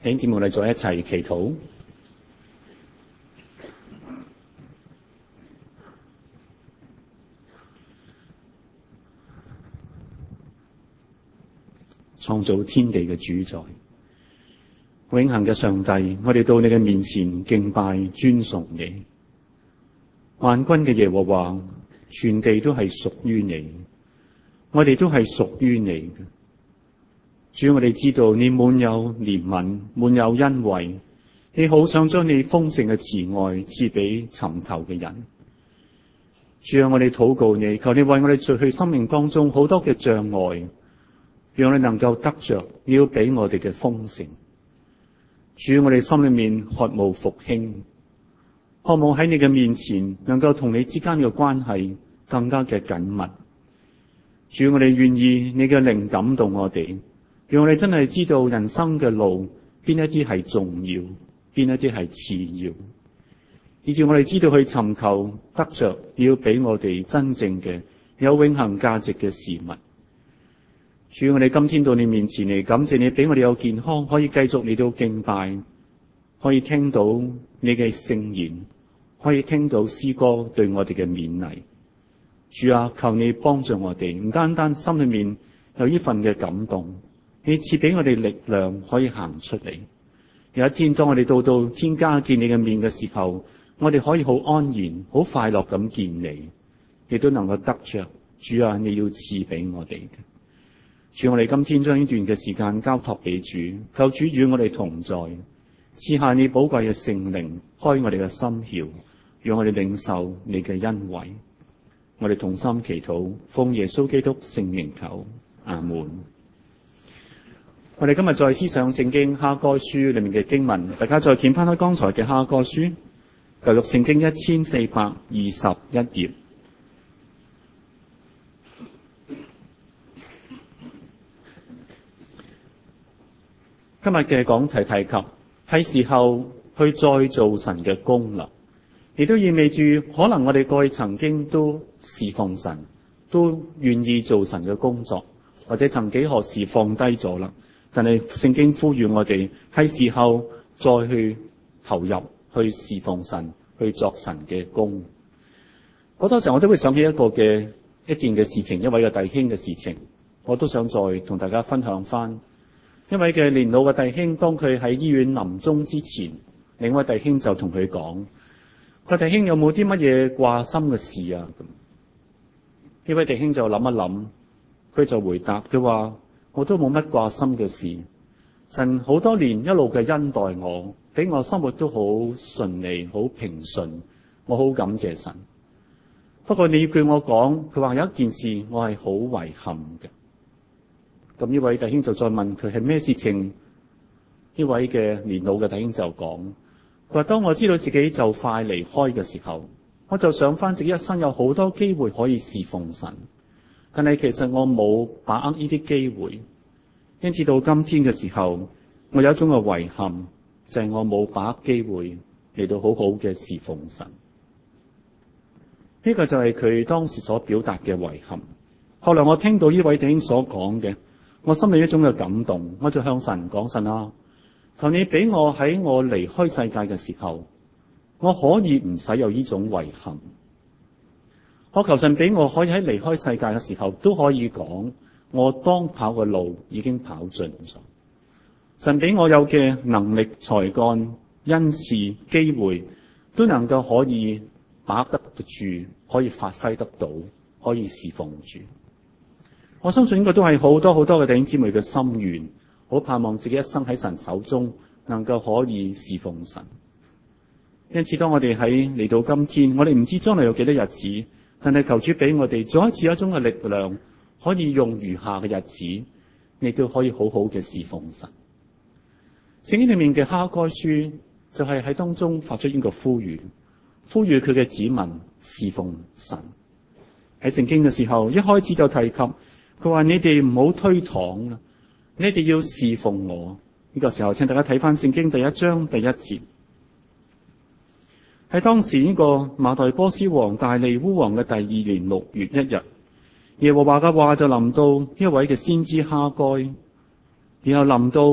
弟兄姊妹，我哋再一齊祈禱。創造天地嘅主宰，永恆嘅上帝，我哋到你嘅面前敬拜尊崇你。萬軍嘅耶和華，全地都係屬於你，我哋都係屬於你嘅。主，我哋知道你滿有憐憫，滿有恩惠，你好想將你豐盛嘅慈愛賜俾尋求嘅人。主啊，我哋禱告你，求你為我哋除去生命當中好多嘅障礙，讓你能夠得着你要俾我哋嘅豐盛。主，我哋心裏面渴慕復興，渴望喺你嘅面前能夠同你之間嘅關係更加嘅緊密。主，我哋願意你嘅靈感動我哋，讓我哋真係知道人生嘅路邊一啲係重要，邊一啲係次要，以至我哋知道去尋求得着你要俾我哋真正嘅有永恆價值嘅事物。主，我哋今天到你面前嚟，感謝你俾我哋有健康，可以繼續嚟到敬拜，可以聽到你嘅聖言，可以聽到詩歌對我哋嘅勉勵。主啊，求你幫助我哋，唔單單心裏面有呢份嘅感動，你賜俾我哋力量可以行出嚟。有一天當我哋到天家見你嘅面嘅時候，我哋可以好安然、好快樂咁見你，亦都能夠得着。主啊，你要賜俾我哋嘅。主，我哋今天將呢段嘅時間交託俾主，求主與我哋同在，賜下你寶貴嘅聖靈，開我哋嘅心竅，讓我哋領受你嘅恩惠。我哋同心祈禱，奉耶穌基督聖名求，阿門。我哋今日再思想聖經哈該書裏面嘅經文，大家再掀翻開剛才嘅哈該書，舊約聖經1421頁。今日嘅講題提及係時候去再做神嘅工啦，亦都意味住可能我哋過去曾經都侍奉神，都願意做神嘅工作，或者曾幾何時放低咗啦。但係聖經呼籲我哋係時候再去投入去侍奉神，去作神嘅工。好多時候我都會想起一件嘅事情，一位嘅弟兄嘅事情，我都想再同大家分享翻。一位嘅年老嘅弟兄，當佢喺醫院臨終之前，另一位弟兄就同佢講：佢弟兄有冇啲乜嘢掛心嘅事啊？呢位弟兄就諗一諗，佢就回答佢話：我都冇乜掛心嘅事，神好多年一路嘅恩待我，俾我生活都好順利，好平順，我好感謝神。不過你叫我講，佢話有一件事我係好遺憾嘅。咁呢位弟兄就再問佢係咩事情？呢位嘅年老嘅弟兄就講：佢話當我知道自己就快離開嘅時候，我就想翻自己一生有好多機會可以侍奉神，但係其實我冇把握呢啲機會，因此到今天嘅時候，我有一種嘅遺憾，就係我冇把握機會嚟到好好嘅侍奉神。呢個就係佢當時所表達嘅遺憾。後來我聽到呢位弟兄所講嘅，我心裏一種嘅感動，我就向神講：神啊，求你俾我喺我離開世界嘅時候，我可以唔使有呢種遺憾。我求神俾我可以喺離開世界嘅時候都可以講，我當跑嘅路已經跑盡咗。神俾我有嘅能力、才幹、恩賜、機會，都能夠可以把握得住，可以發揮得到，可以侍奉住。我相信呢個都係好多嘅弟兄姊妹嘅心願，好盼望自己一生喺神手中能夠可以侍奉神。因此當我哋嚟到今天，我哋唔知將來有幾多日子，但係求主俾我哋再一次一種嘅力量，可以用餘下嘅日子，你都可以好好嘅侍奉神。聖經裏面嘅哈該書就係喺當中發出呢個呼籲佢嘅子民侍奉神。喺聖經嘅時候，一開始就提及佢話：你哋唔好推搪啦，你哋要侍奉我。呢個時候，請大家睇翻聖經第1章第1節。喺當時呢個馬代波斯王大利烏王嘅第2年6月1日，耶和華嘅話就臨到一位嘅先知哈該，然後臨到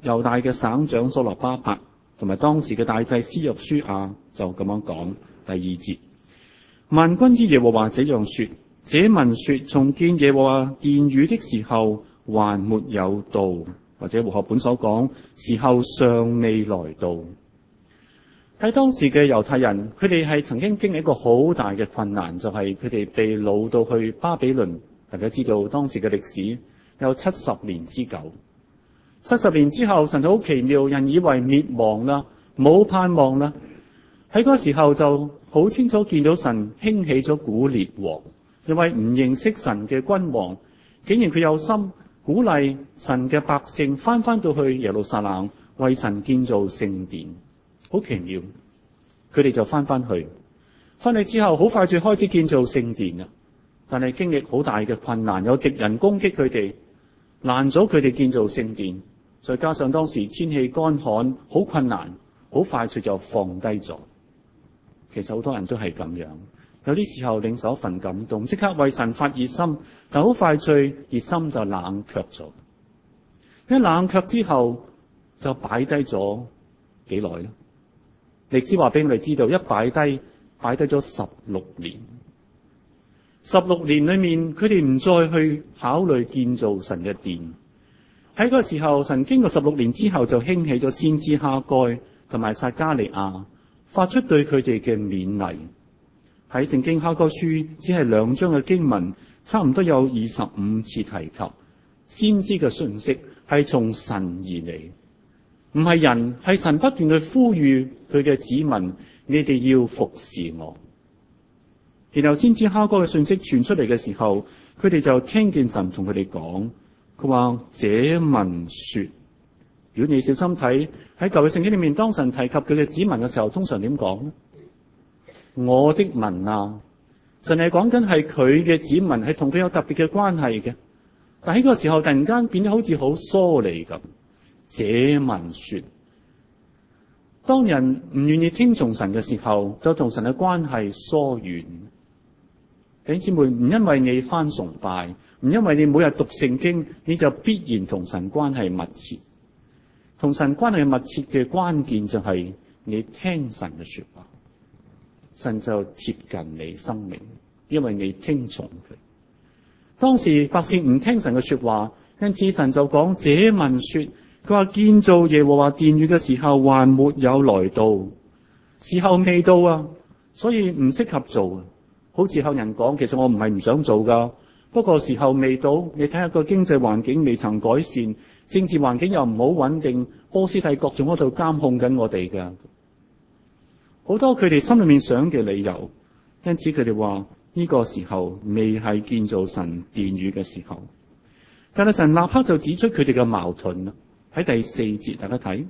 猶大嘅省長所羅巴伯同埋當時嘅大祭司約書亞就咁樣講。第2節，萬軍之耶和華這樣說：這民說，重建耶和華殿宇的時候還沒有到，或者和合本所講，時候尚未來到。喺當時嘅猶太人，佢哋係曾經經歷一個好大嘅困難，就係佢哋被擄到去巴比倫。大家知道當時嘅歷史有70年之久。70年之後，神好奇妙，人以為滅亡啦，冇盼望啦。喺嗰個時候就好清楚見到神興起咗古列王，一位唔認識神嘅君王，竟然佢有心鼓勵神嘅百姓翻到去耶路撒冷為神建造聖殿，好奇妙。佢哋就翻去之後，好快就開始建造聖殿啦。但係經歷好大嘅困難，有敵人攻擊佢哋，攔咗佢哋建造聖殿。再加上當時天氣乾旱，好困難，好快就放低咗。其實好多人都係咁樣，有啲時候領受一份感動，即刻為神發熱心，但好快最熱心就冷卻咗。一冷卻之後就擺低咗幾耐咧？歷史話俾我哋知道，一擺低咗16年。16年裏面，佢哋唔再去考慮建造神嘅殿。喺嗰個時候，神經過16年之後，就興起咗先知哈該同埋撒迦利亞，發出對佢哋嘅勉勵。喺聖經哈該書只係2章嘅經文，差唔多有25次提及先知嘅訊息係從神而嚟，唔係人，係神不斷去呼籲佢嘅子民，你哋要服侍我。然後先知哈該嘅訊息傳出嚟嘅時候，佢哋就聽見神同佢哋講，佢話這民說。如果你小心睇喺舊嘅聖經裏面，當神提及佢嘅子民嘅時候，通常點講呢？我的民啊，神係講緊係佢嘅子民，係同佢有特別嘅關係嘅。但喺呢個時候突然間變得好似好疏離咁。這民說，當人唔願意聽從神嘅時候，就同神嘅關係疏遠。弟兄姊妹，唔因為你返崇拜，唔因為你每日讀聖經，你就必然同神關係密切。同神關係密切嘅關鍵就係你聽神嘅說話，神就貼近你生命，因為你聽從佢。當時百姓唔聽神嘅說話，因此神就講這民說，佢話建造耶和華殿宇嘅時候還沒有來到，時候未到啊，所以唔適合做。好似向人講，其實我唔係唔想做噶，不過時候未到。你睇下個經濟環境未曾改善，政治環境又唔好穩定，波斯帝國仲喺度監控緊我哋噶，好多佢哋心裏面想嘅理由。因此佢哋話呢個時候未係建造神殿宇嘅時候。但係神立刻就指出佢哋嘅矛盾啦。喺第4節，大家睇。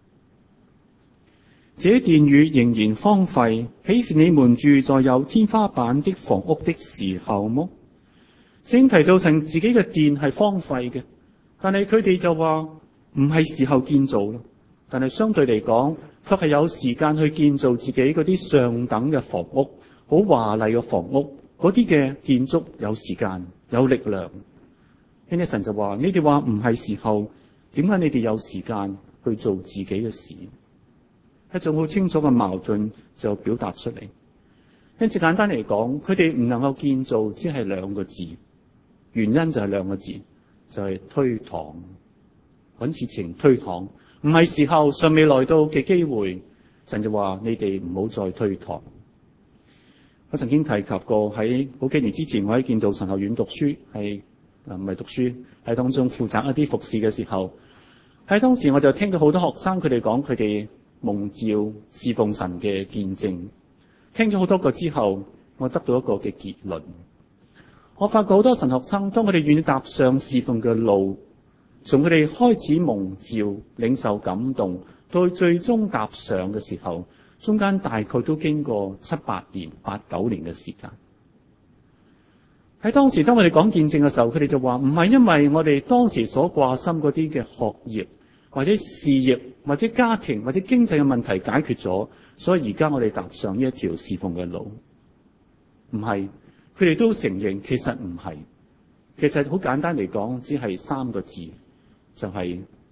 這殿宇仍然荒廢，豈是你們住在有天花板的房屋的時候麼？聖經提到神自己嘅殿係荒廢嘅，但係佢哋就話唔係時候建造咯。但係相對嚟講，卻係有時間去建造自己嗰啲上等嘅房屋，好華麗嘅房屋，嗰啲嘅建築有時間有力量。因此神就話：你哋話唔係時候，點解你哋有時間去做自己嘅事？一種好清楚嘅矛盾就表達出嚟。因此簡單嚟講，佢哋唔能夠建造，只係2個字，原因就係2個字，就係推搪，揾事情推搪，唔係時候，尚未來到嘅機會。神就話：你哋唔好再推搪。我曾經提及過，喺好幾年之前，我喺建道神學院讀書，係唔係讀書，喺當中負責一啲服侍嘅時候，喺當時我就聽到好多學生佢哋講佢哋蒙召侍奉神嘅見證。聽咗好多個之後，我得到一個嘅結論。我發覺好多神學生，當佢哋願意踏上侍奉嘅路，從佢哋開始蒙召領受感動，到最終踏上嘅時候，中間大概都經過7、8年、8、9年嘅時間。喺當時當我哋講見證嘅時候，佢哋就話唔係因為我哋當時所掛心嗰啲嘅學業或者事業或者家庭或者經濟嘅問題解決咗，所以而家我哋踏上呢一條侍奉嘅路。唔係，佢哋都承認其實唔係。其實好簡單嚟講，只係3個字，就係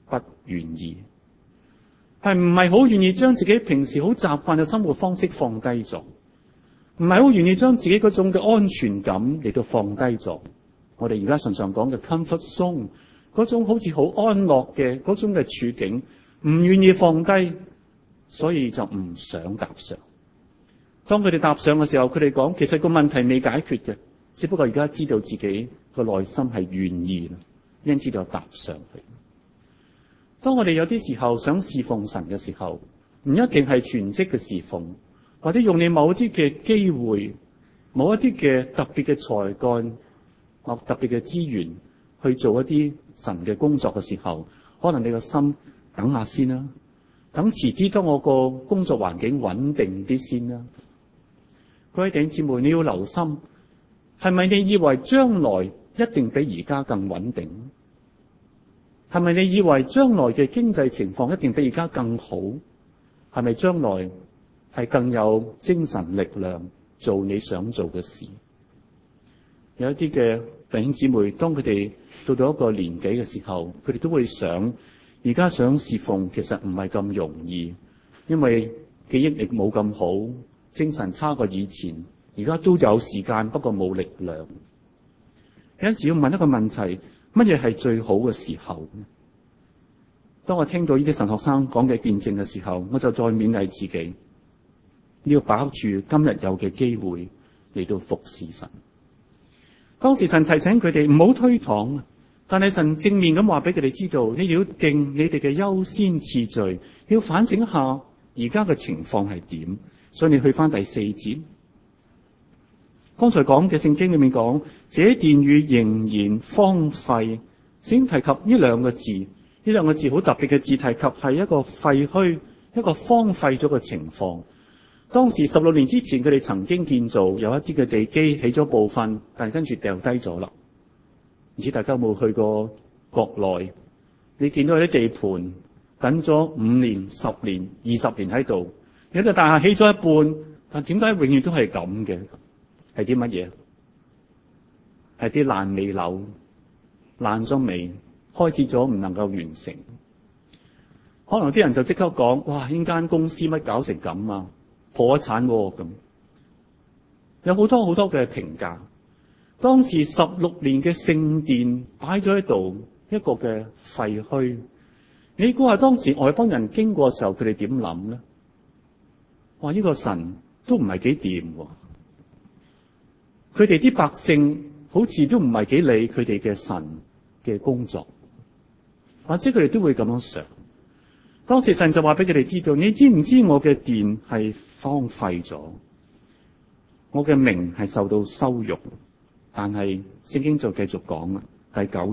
不願意？係唔係好願意將自己平時好習慣嘅生活方式放低咗？唔係好願意將自己嗰種嘅安全感嚟到放低咗？我哋而家常常講嘅 comfort zone， 嗰種好似好安樂嘅嗰種嘅處境，唔願意放低，所以就唔想踏上。當佢哋踏上嘅時候，佢哋講，其實個問題未解決嘅，只不過而家知道自己個內心係願意啦，因此就踏上去。當我哋有啲時候想侍奉神嘅時候，唔一定係全職嘅侍奉，或者用你某啲嘅機會、某一啲嘅特別嘅才幹或特別嘅資源去做一啲神嘅工作嘅時候，可能你個心等下先啦，等遲啲當我個工作環境穩定啲先啦。各位弟兄姊妹，你要留心，係咪你以為將來一定比而家更穩定？係咪你以為將來嘅經濟情況一定比而家更好？係咪將來係更有精神力量做你想做嘅事？有一啲嘅弟兄姊妹，當佢哋到一個年紀嘅時候，佢哋都會想，而家想侍奉其實唔係咁容易，因為記憶力冇咁好，精神差過以前，而家都有時間，不過冇力量。有陣時要問一個問題，乜嘢係最好嘅時候呢？當我聽到呢啲神學生講嘅見證嘅時候，我就再勉勵自己，你要把握住今日有嘅機會嚟到服侍神。當時神提醒佢哋唔好推搪，但係神正面咁話俾佢哋知道，你要定你哋嘅優先次序，要反省一下而家嘅情況係點。所以你去翻第4節，剛才講嘅聖經裏面講，這殿宇仍然荒廢，先提及呢兩個字，呢兩個字好特別嘅字，提及係一個廢墟、一個荒廢咗嘅情況。當時16年之前，佢哋曾經建造，有一啲嘅地基起咗部分，但係跟住掉低咗啦。唔知大家有冇去過國內？你見到有啲地盤等咗5年、10年、20年喺度，有啲大廈起咗一半，但點解永遠都係咁嘅？係啲乜嘢？係啲爛尾樓，爛咗尾，開始咗唔能夠完成。可能啲人就即刻講：哇！呢間公司乜搞成咁啊？破咗產喎咁。有好多好多嘅評價。當時16年嘅聖殿擺咗喺度，一個嘅廢墟。你估下當時外邦人經過嘅時候，佢哋點諗咧？哇！呢個神都唔係幾掂喎。佢哋啲百姓好似都唔係幾理佢哋嘅神嘅工作，或者佢哋都會咁樣想。當時神就話俾佢哋知道，你知唔知我嘅殿係荒廢咗，我嘅名係受到羞辱。但係聖經就繼續講啦，第9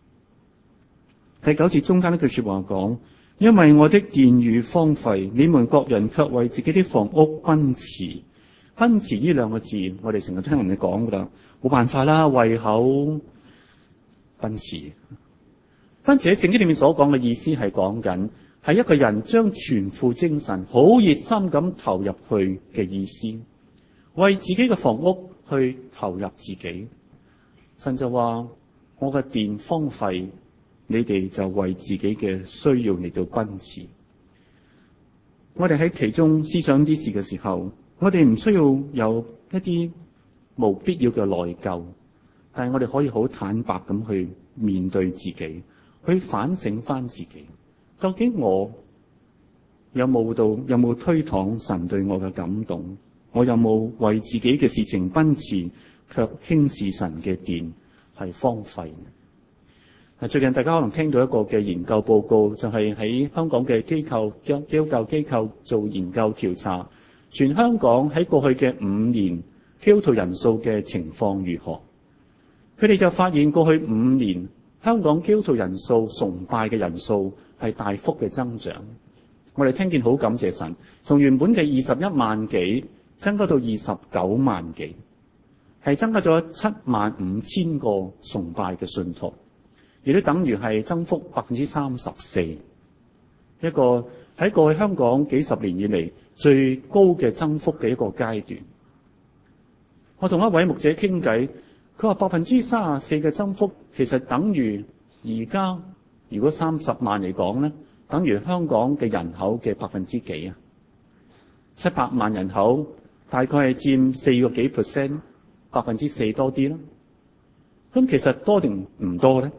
節中間一句說話講，因為我的殿宇荒廢，你們各人卻為自己的房屋奔馳。奔馳呢兩個字，我哋成日聽人哋講噶啦，冇辦法啦，胃口奔馳。奔馳喺聖經裏面所講嘅意思係講緊係一個人將全副精神好熱心咁投入去嘅意思，為自己嘅房屋去投入自己。神就話：我嘅殿荒廢，你哋就為自己嘅需要嚟到奔馳。我哋喺其中思想啲事嘅時候，我哋唔需要有一啲無必要嘅內疚，但係我哋可以好坦白咁去面對自己，去反省翻自己，究竟我有冇推搪神對我嘅感動？我有冇為自己嘅事情奔馳，卻輕視神嘅殿係荒廢？最近大家可能聽到一個嘅研究報告，就係喺香港嘅基督教機構做研究調查，全香港喺過去嘅5年基督徒人數嘅情況如何？佢哋就發現過去5年香港基督徒人數崇拜嘅人數係大幅嘅增長。我哋聽見好感謝神，從原本嘅21萬幾增加到29萬幾，係增加咗75000個崇拜嘅信徒，亦都等於係增幅34%，一個喺過去香港幾十年以嚟最高嘅增幅嘅一個階段。我同一位牧者傾偈，佢話34%嘅增幅其實等於而家如果30萬嚟講咧，等於香港嘅人口嘅幾啊？700萬人口，大概係佔4個幾%，4%多啲啦。咁其實多定唔多咧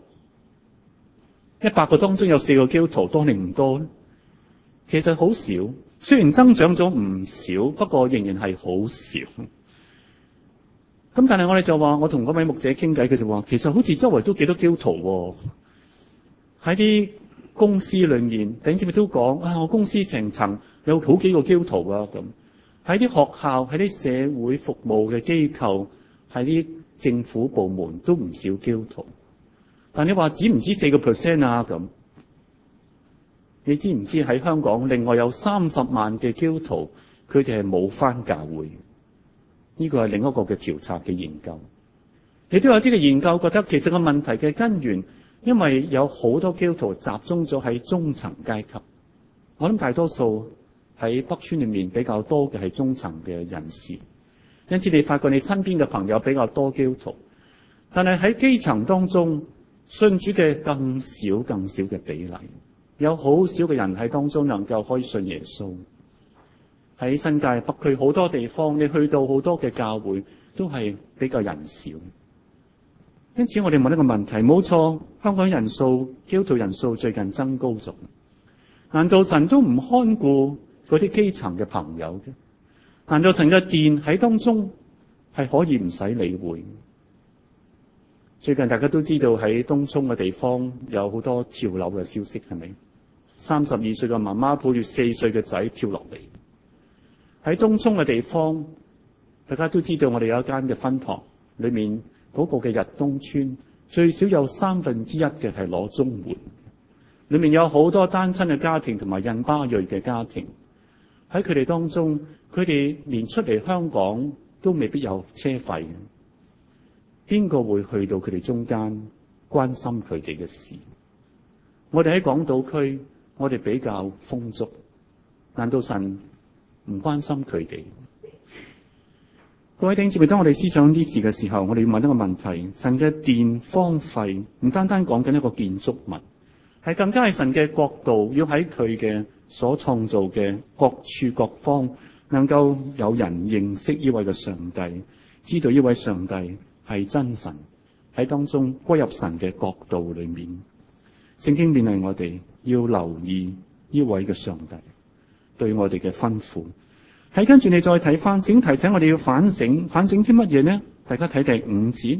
？100個當中有4個基督徒，多定唔多咧？其實好少，雖然增長咗唔少，不過仍然係好少。咁但係我哋就話，我同嗰位牧者傾偈，佢就話，其實好似周圍都幾多基督徒喎。喺啲公司裏面，弟兄姊妹都講啊，我公司成層有好幾個基督徒啊咁。喺啲學校、喺啲社會服務嘅機構、喺啲政府部門都唔少基督徒。但你話止唔止4% 啊咁？你知唔知喺香港另外有30萬嘅基督徒，佢哋係冇返教會？呢個係另一個嘅調查嘅研究。亦都有啲嘅研究覺得，其實個問題嘅根源，因為有好多基督徒集中咗喺中層階級。我諗大多數喺北村裏面比較多嘅係中層嘅人士，因此你發覺你身邊嘅朋友比較多基督徒，但係喺基層當中，信主嘅更少嘅比例，有好少嘅人喺當中能夠可以信耶穌。喺新界北區好多地方，你去到好多嘅教會都係比較人少。因此我哋問一個問題，冇錯，香港人數基督徒人數最近增高咗，難道神都唔看顧嗰啲基層嘅朋友嘅？難道神嘅殿喺當中係可以唔使理會？最近大家都知道喺東涌嘅地方有好多跳樓嘅消息，係咪？32歲嘅媽媽抱住4歲嘅仔跳落嚟。喺東涌嘅地方，大家都知道我哋有一間嘅分堂，裏面嗰個嘅日東村最少有1/3嘅係攞綜援，裏面有好多單親嘅家庭同埋印巴裔嘅家庭。喺佢哋當中，佢哋連出嚟香港都未必有車費，邊個會去到佢哋中間關心佢哋嘅事？我哋喺港島區，我哋比較豐足，難道神唔關心佢哋？各位弟兄姊妹，當我哋思想呢事嘅時候，我哋要問一個問題：神嘅殿荒廢，唔單單講緊一個建築物，係更加係神嘅國度，要喺佢嘅所創造嘅各處各方，能夠有人認識呢位嘅上帝，知道呢位上帝係真神，喺當中歸入神嘅國度裏面。聖經勉勵我哋要留意呢位嘅上帝對我哋嘅吩咐。喺跟住你再睇翻，請提醒我哋要反省啲乜嘢呢？大家睇第5節，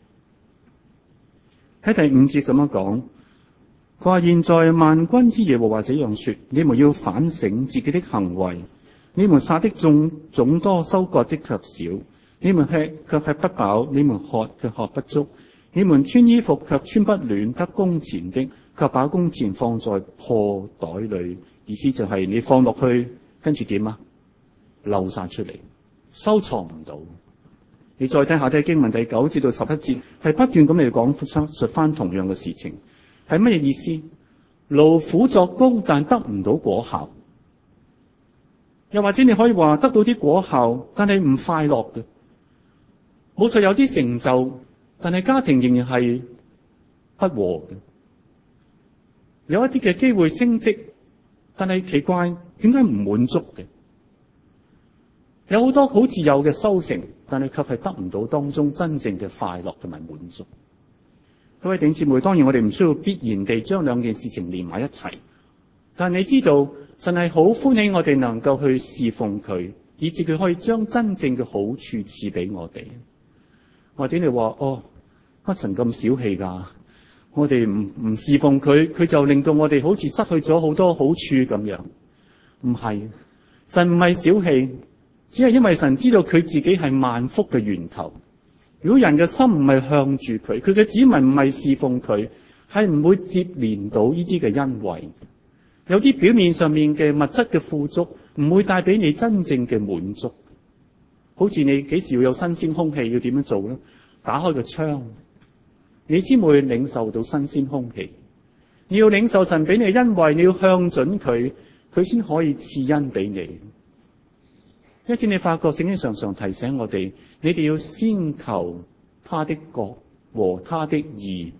喺第5節咁樣講，佢話：現在萬軍之耶和華這樣說，你們要反省自己的行為，你們撒的種多，收割的卻少，你們吃卻吃不飽，你們喝卻喝不足，你們穿衣服卻穿不暖，得工錢的卻把工錢放在破袋裏。意思就係你放落去，跟住點啊？漏晒出嚟，收藏唔到。你再睇下啲經文第9節到11節，係不斷咁嚟講述翻同樣嘅事情，係乜嘢意思？勞苦作工，但得唔到果效。又或者你可以話得到啲果效，但係唔快樂嘅。冇錯，有啲成就，但係家庭仍然係不和嘅。有一啲嘅機會升職，但係奇怪，點解唔滿足嘅？有好多好似有嘅收成，但係卻係得唔到當中真正嘅快樂同埋滿足。各位弟兄姊妹，當然我哋唔需要必然地將兩件事情連埋一齊，但係你知道神係好歡喜我哋能夠去侍奉佢，以致佢可以將真正嘅好處賜俾我哋。或者你話乜神咁小氣㗎？我哋唔侍奉佢，佢就令到我哋好似失去咗好多好處咁樣。唔係，神唔係小氣。只係因為神知道佢自己係萬福嘅源頭。如果人嘅心唔係向住佢，佢嘅子民唔係侍奉佢，係唔會接連到呢啲嘅恩惠。有啲表面上面嘅物質嘅富足，唔會帶俾你真正嘅滿足。好似你幾時要有新鮮空氣，要點樣做呢？打開個窗，你先會領受到新鮮空氣。你要領受神俾你嘅恩惠，你要向準佢，佢先可以賜恩俾你。一次你發覺聖經常常提醒我哋，你哋要先求他的國和他的義，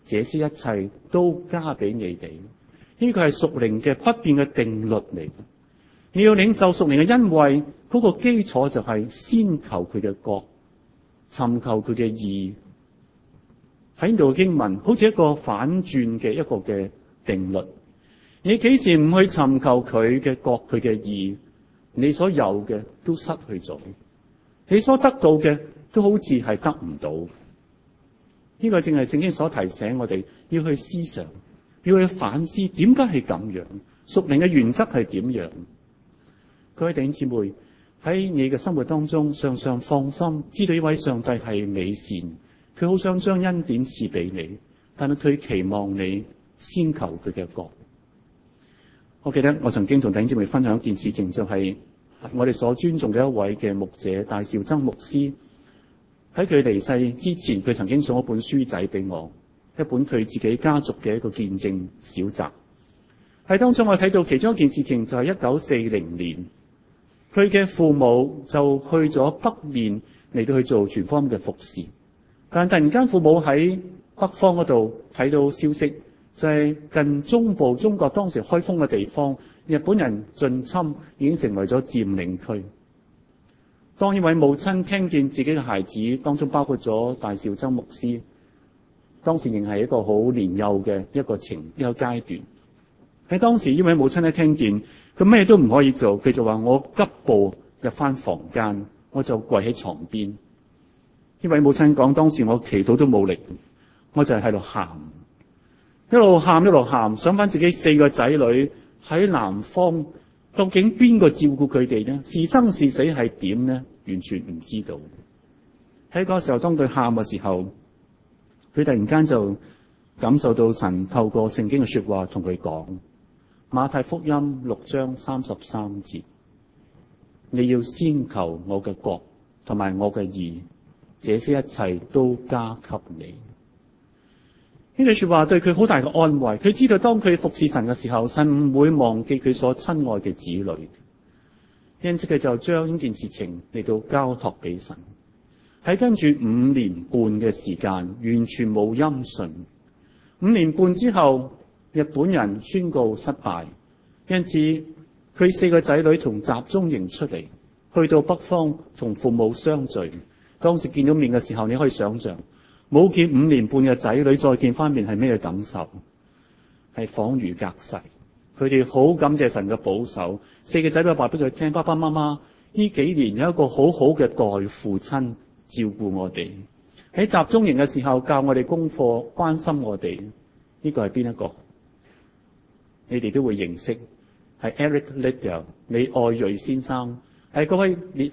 這些一切都加俾你哋。呢個係屬靈嘅不變嘅定律嚟。你要領受屬靈嘅恩惠，嗰個基礎就係先求佢嘅國，尋求佢嘅義。喺呢度經文好似一個反轉嘅一個嘅定律。你幾時唔去尋求佢嘅國、佢嘅義，你所有嘅都失去咗，你所得到嘅都好似係得唔到。呢個正係聖經所提醒我哋要去思想，要去反思，點解係咁樣？屬靈嘅原則係點樣？各位弟兄姊妹，喺你嘅生活當中，常常放心，知道呢位上帝係美善，佢好想將恩典賜俾你，但係佢期望你先求佢嘅國。我記得我曾經同弟兄姊妹分享一件事情，就係我哋所尊重嘅一位嘅牧者戴兆曾牧師，喺佢離世之前，佢曾經送一本書仔俾我，一本佢自己家族嘅一個見證小集。喺當中我睇到其中一件事情，就係1940年，佢嘅父母就去咗北面嚟到去做全方位嘅服侍，但突然間父母喺北方嗰度睇到消息，就係近中部中國當時開封嘅地方，日本人進侵已經成為咗佔領區。當呢位母親聽見自己嘅孩子當中包括咗戴兆曾牧師，當時仍係一個好年幼嘅一個階段。喺當時呢位母親咧聽見佢咩都唔可以做，佢就話：我急步入翻房間，我就跪喺床邊。呢位母親講：當時我祈禱都冇力，我就係喺度喊，一路喊，想翻自己4個仔女喺南方，究竟邊個照顧佢哋呢？是生是死係點呢？完全唔知道。喺嗰個時候，當佢喊嘅時候，佢突然間就感受到神透過聖經嘅說話同佢講。馬太福音6章33節，你要先求我嘅國同埋我嘅義，這些一切都加給你。呢句說話對佢好大嘅安慰，佢知道當佢服侍神嘅時候，神唔會忘記佢所親愛嘅子女，因此佢就將呢件事情嚟到交託俾神。喺跟住5年半嘅時間，完全冇音訊。5年半之後，日本人宣告失敗，因此佢4個仔女從集中營出嚟，去到北方同父母相聚。當時見到面嘅時候，你可以想象冇見5年半嘅仔女再見翻面係咩感受？係恍如隔世。佢哋好感謝神嘅保守。4個仔女話俾佢聽：爸爸媽媽呢幾年有一個好好嘅代父親照顧我哋，喺集中營嘅時候教我哋功課，關心我哋。呢個係邊一個？你哋都會認識，係 Eric Liddell 李愛銳先生，係嗰位烈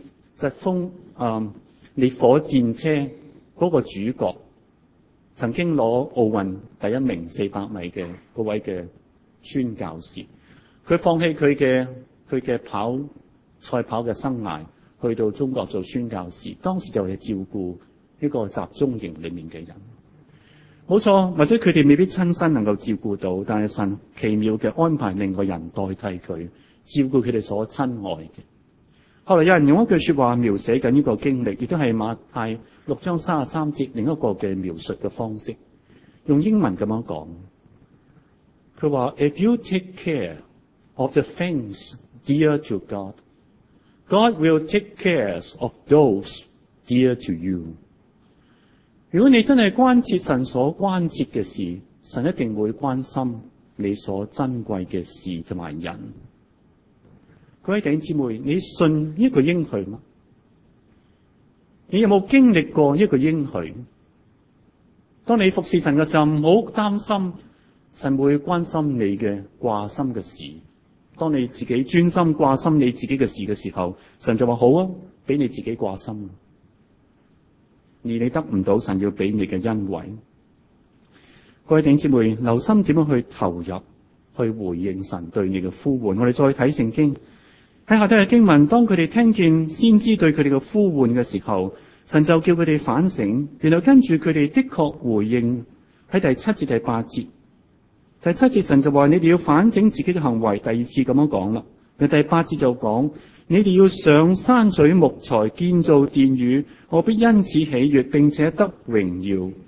火戰車嗰個主角，曾經攞奧運第1名400米嘅嗰位嘅宣教士。佢放棄佢嘅賽跑嘅生涯，去到中國做宣教士。當時就係照顧呢個集中營裏面嘅人。冇錯，或者佢哋未必親身能夠照顧到，但係神奇妙嘅安排另個人代替佢照顧佢哋所親愛嘅。後來有人用一句說話描寫緊呢個經歷，亦都係馬太6章33節另一個嘅描述嘅方式，用英文咁樣講。佢話 ：If you take care of the things dear to God, God will take care of those dear to you。如果你真係關切神所關切嘅事，神一定會關心你所珍貴嘅事同埋人。各位弟兄姊妹，你信呢個應許嗎？你有冇經歷過一個應許？當你服侍神嘅時候，唔好擔心神會關心你嘅掛心嘅事。當你自己專心掛心你自己嘅事嘅時候，神就話好啊，俾你自己掛心。而你得唔到神要俾你嘅恩惠。各位弟兄姊妹，留心點樣去投入，去回應神對你嘅呼喚。我哋再睇聖經，喺下底嘅經文，當佢哋聽見先知對佢哋嘅呼喚嘅時候，神就叫佢哋反省，然後跟住佢哋的確回應。喺第7節、第8節，第7節神就話：你哋要反省自己嘅行為。第2次咁樣講啦。第8節就講：你哋要上山取木材建造殿宇，我必因此喜悅，並且得榮耀。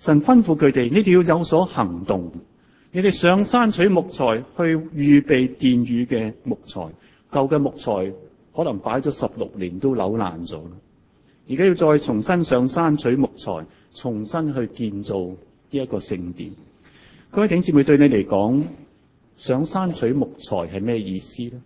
神吩咐佢哋，你哋要有所行動，你哋上山取木材，去預備殿宇嘅木材。舊嘅木材可能擺咗16年都扭爛咗啦，而家要再重新上山取木材，重新去建造呢一個聖殿。各位弟兄姊妹，對你嚟講，上山取木材係咩意思呢？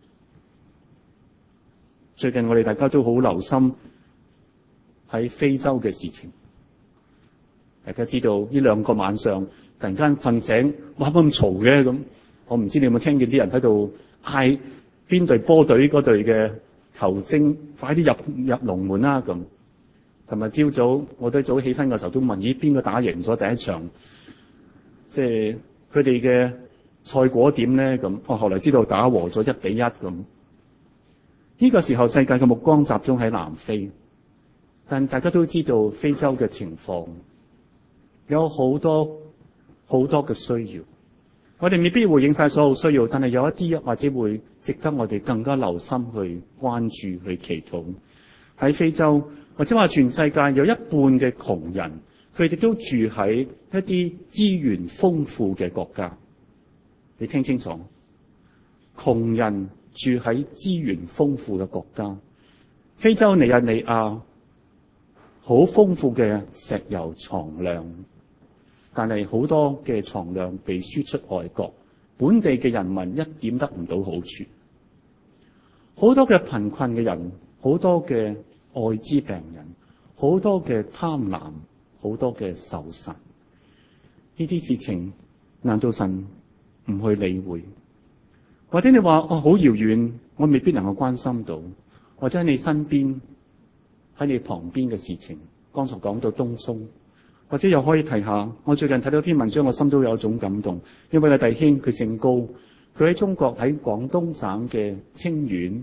最近我哋大家都好留心喺非洲嘅事情。大家知道呢2個晚上突然間瞓醒，哇咁嘈嘅咁，我唔知你有冇聽見啲人喺度嗌邊隊波隊嗰隊嘅球星快啲入龍門啦咁。琴日朝早我都早起身嘅時候都問：咦，邊個打贏咗第一場？即係佢哋嘅賽果點咧？咁我後來知道打和咗1-1咁。呢個時候世界嘅目光集中喺南非，但大家都知道非洲嘅情況有好多嘅需要。我哋未必回應晒所有需要，但係有一啲或者會值得我哋更加留心去關注、去祈禱。喺非洲或者話全世界有一半嘅窮人，佢哋都住喺一啲資源豐富嘅國家。你聽清楚，窮人住喺資源豐富嘅國家。非洲尼日利亞好豐富嘅石油藏量，但係好多嘅藏量被輸出外國，本地嘅人民一點得唔到好處。好多嘅貧困嘅人，好多嘅艾滋病人，好多嘅貪婪，好多嘅仇殺。呢啲事情難道神唔去理會？或者你話好遙遠，我未必能夠關心到，或者喺你身邊喺你旁邊嘅事情。剛才講到東涌，或者又可以提下，我最近睇到篇文章，我心都有一種感動。因為弟兄佢姓高，佢喺中國喺廣東省嘅清遠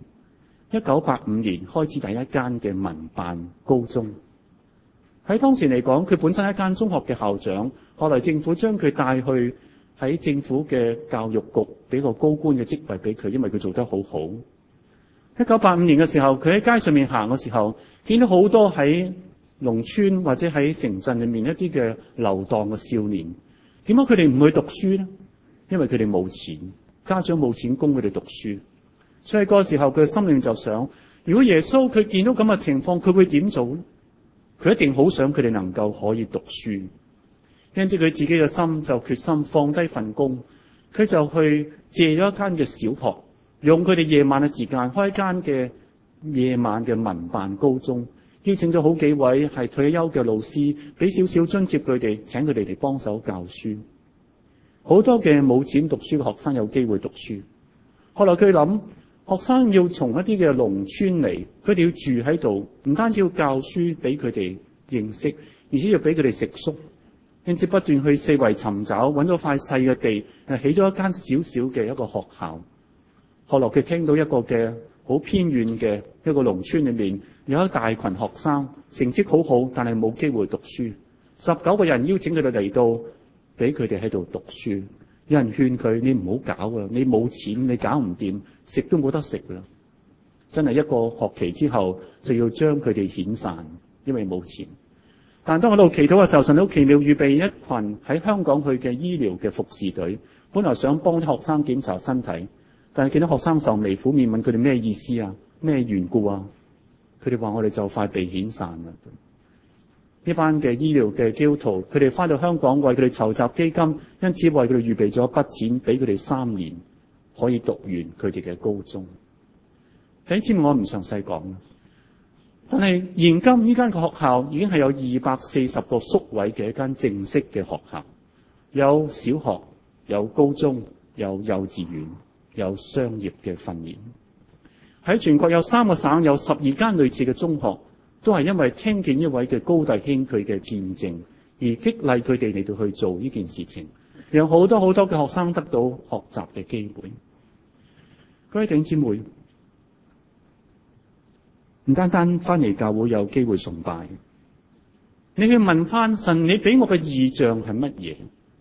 ，1985年開始第一間嘅民辦高中。喺當時嚟講，佢本身係一間中學嘅校長，後來政府將佢帶去喺政府嘅教育局俾個高官嘅職位俾佢，因為佢做得好好。1985年嘅時候，佢喺街上面行嘅時候，見到好多喺農村或者喺城鎮裏面一啲嘅流蕩嘅少年。點解佢哋唔去讀書呢？因為佢哋冇錢，家長冇錢供佢哋讀書。所以嗰個時候，佢嘅心裏面就想，如果耶穌佢見到咁嘅情況，佢會點做呢？佢一定好想佢哋能夠可以讀書。因此佢自己嘅心就決心放低份工，佢就去借咗一間嘅小學，用佢哋夜晚嘅時間開一間嘅夜晚嘅民辦高中，邀請咗好幾位係退休嘅老師，俾少少津貼佢哋，請佢哋嚟幫手教書。好多嘅冇錢讀書嘅學生有機會讀書。後來佢諗，學生要從一啲嘅農村嚟，佢哋要住喺度，唔單止要教書俾佢哋認識，而且要俾佢哋食宿。因此不斷去四圍尋找，揾到塊細嘅地，起咗一間小小嘅一個學校。後來佢聽到一個嘅好偏遠嘅一個農村裏面有一大群學生，成績好好，但係冇機會讀書。19個人邀請佢哋嚟到，俾佢哋喺度讀書。有人勸佢：你唔好搞啊！你冇錢，你搞唔掂，食都冇得食啦。真係一個學期之後就要將佢哋遣散，因為冇錢。但當我喺度祈禱嘅時候，神好奇妙預備一群喺香港去嘅醫療嘅服侍隊，本來想幫啲學生檢查身體，但係見到學生愁眉苦面，問佢哋咩意思啊？咩緣故啊？佢哋話：我哋就快被遣散啦。呢班嘅醫療嘅基督徒，佢哋翻到香港為佢哋籌集基金，因此為佢哋預備咗一筆錢，俾佢哋3年可以讀完佢哋嘅高中。第一次我唔詳細講。但係現今呢間嘅學校已經係有240個宿位嘅一間正式嘅學校，有小學、有高中、有幼稚園、有商業嘅訓練。喺全國有3個省有12間類似嘅中學，都係因為聽見一位嘅高弟兄佢嘅見證而激勵佢哋嚟到去做呢件事情，讓好多好多嘅學生得到學習嘅機會。各位弟兄姊妹，唔單單翻嚟教會有機會崇拜，你去問翻神，你俾我嘅異象係乜嘢？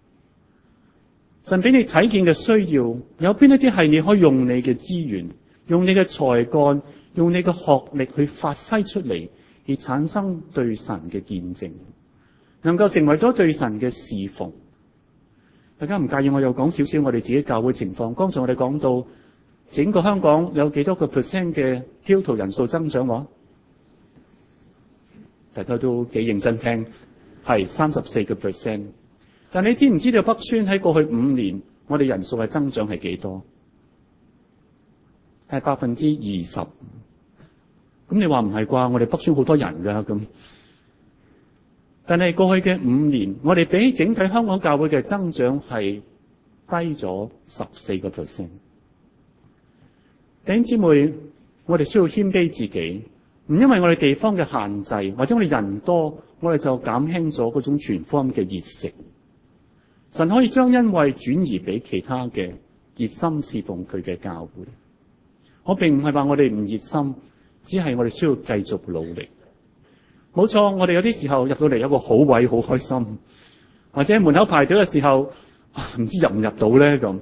神俾你睇見嘅需要有邊一啲係你可以用你嘅資源，用你嘅才幹，用你嘅學歷去發揮出嚟，而產生對神嘅見證。 能夠成為咗對神嘅侍奉。大家唔介意我又講少少我哋自己教會情況。剛才我哋講到整個香港有幾多個 percent 嘅基督徒人數增長喎？大家都幾認真聽，係34%。但你知唔知道北宣喺過去5年我哋人數嘅增長係幾多？係20%。咁你話唔係啩？我哋北宣好多人㗎咁。但係過去嘅5年，我哋比起整體香港教會嘅增長係低咗14%。弟兄姊妹，我哋需要謙卑自己，唔因為我哋地方嘅限制，或者我哋人多，我哋就減輕咗嗰種傳福音嘅熱誠。神可以將恩惠轉移俾其他嘅熱心侍奉佢嘅教會。我並唔係話我哋唔熱心，只係我哋需要繼續努力。冇錯，我哋有啲時候入到嚟有個好位，好開心，或者門口排隊嘅時候，唔知入唔入到咧咁。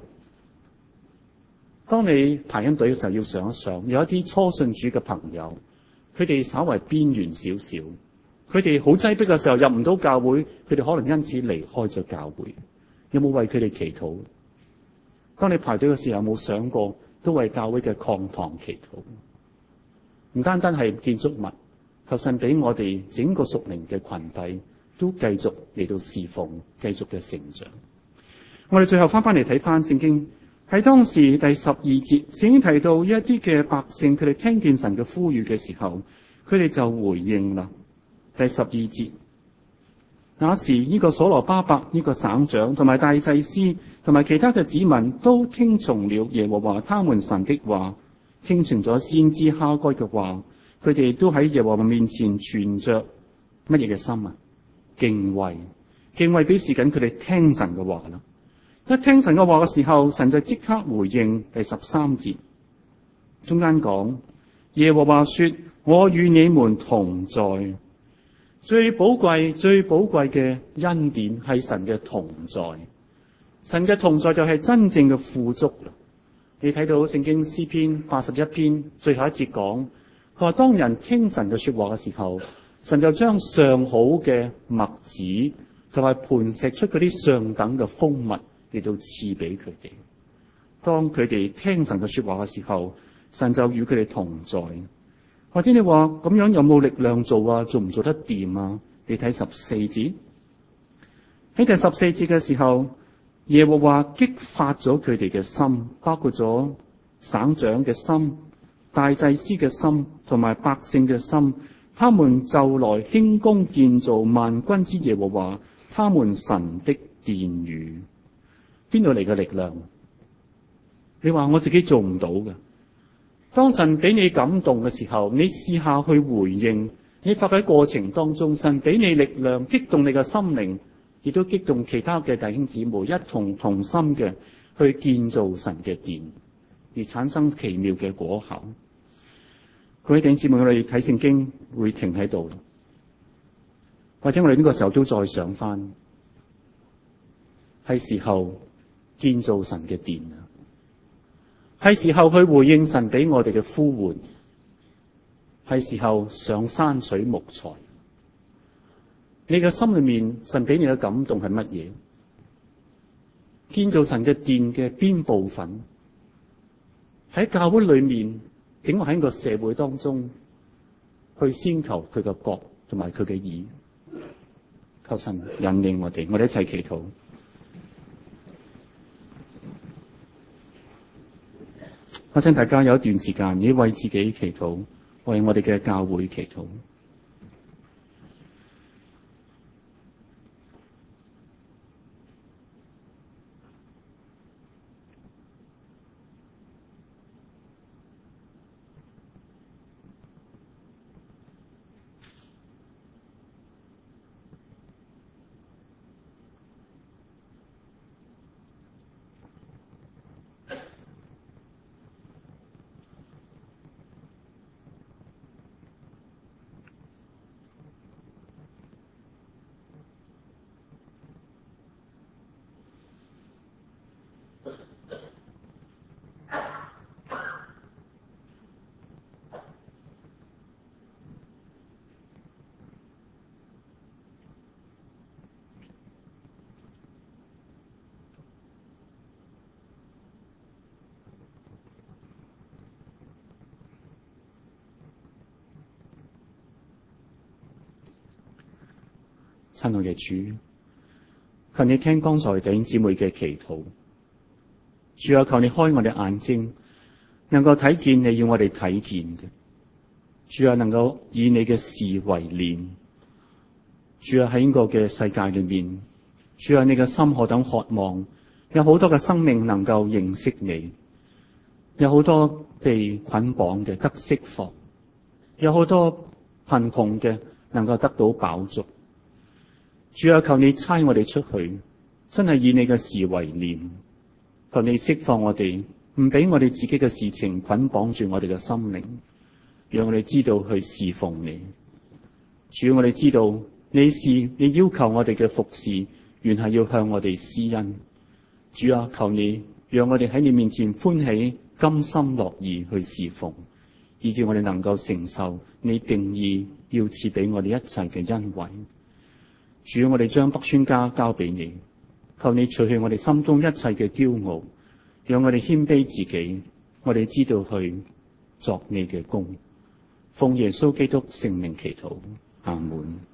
當你排緊隊嘅時候，要想一想，有一啲初信主嘅朋友，佢哋稍為邊緣少少，佢哋好擠迫嘅時候入唔到教會，佢哋可能因此離開咗教會。有冇為佢哋祈禱？當你排隊嘅時候，有冇想過都為教會嘅擴堂祈禱？唔單單係建築物。求神俾我哋整個屬靈嘅群體都繼續嚟到侍奉，繼續嘅成長。我哋最後翻嚟睇翻聖經，喺當時第12節，聖經提到一啲嘅百姓，佢哋聽見神嘅呼籲嘅時候，佢哋就回應啦。第12節，那時呢個所羅巴伯呢個省長同埋大祭司同埋其他嘅子民都聽從了耶和華他們神的話，聽從咗先知哈該嘅話。佢哋都喺耶和華面前存着乜嘢嘅心啊？敬畏，敬畏表示緊佢哋聽神嘅話啦。一聽神嘅話嘅時候，神就即刻回應。第13節中間講，耶和華說：我與你們同在。最寶貴嘅恩典係神嘅同在。神嘅同在就係真正嘅富足啦。你睇到聖經詩篇81篇最後一節講。佢話：當人聽神嘅說話嘅時候，神就將上好嘅麥子同埋磐石出嗰啲上等嘅蜂蜜嚟到賜俾佢哋。當佢哋聽神嘅說話嘅時候，神就與佢哋同在。或者你話咁樣有冇力量做啊？做唔做得掂啊？你睇14節，喺第14節嘅時候，耶和華激發咗佢哋嘅心，包括咗省長嘅心、大祭司嘅心同埋百姓嘅心，他們就來興工建造萬軍之耶和華他們神的殿宇。邊度嚟嘅力量？你話我自己做唔到嘅。當神俾你感動嘅時候，你試下去回應。你發喺過程當中，神俾你力量，激動你嘅心靈，亦都激動其他嘅弟兄姊妹一同心嘅去建造神嘅殿。而產生奇妙嘅果效。各位弟兄姊妹，我哋睇聖經會停喺度，或者我哋呢個時候都再想翻，係時候建造神嘅殿啊！係時候去回應神俾我哋嘅呼喚，係時候上山取木材。你嘅心裏面，神俾你嘅感動係乜嘢？建造神嘅殿嘅邊部分？喺教會裏面，點解喺個社會當中去先求佢嘅國同埋佢嘅義？求神引領我哋，我哋一齊祈禱。我請大家有一段時間，以為自己祈禱，為我哋嘅教會祈禱。 親愛嘅主，求你聽剛才弟兄姊妹嘅祈禱。主啊，求你開我哋眼睛，能夠睇見你要我哋睇見嘅。主啊，能夠以你嘅事為念。主啊，喺呢個嘅世界裏面，主啊，你嘅心何等渴望，有好多嘅生命能夠認識你，有好多被捆綁嘅得釋放，有好多貧窮嘅能夠得到飽足。主啊，求你差我哋出去，真係以你嘅事為念。求你釋放我哋，唔俾我哋自己嘅事情捆綁住我哋嘅心靈，讓我哋知道去侍奉你。主，我哋知道你要求我哋嘅服侍，原係要向我哋施恩。主啊，求你讓我哋喺你面前歡喜，甘心樂意去侍奉，以致我哋能夠承受你定義要賜俾我哋一切嘅恩惠。主，我哋將北宣家交俾你，求你除去我哋心中一切嘅驕傲，讓我哋謙卑自己，我哋知道去作你嘅工。奉耶穌基督聖名祈禱，阿門。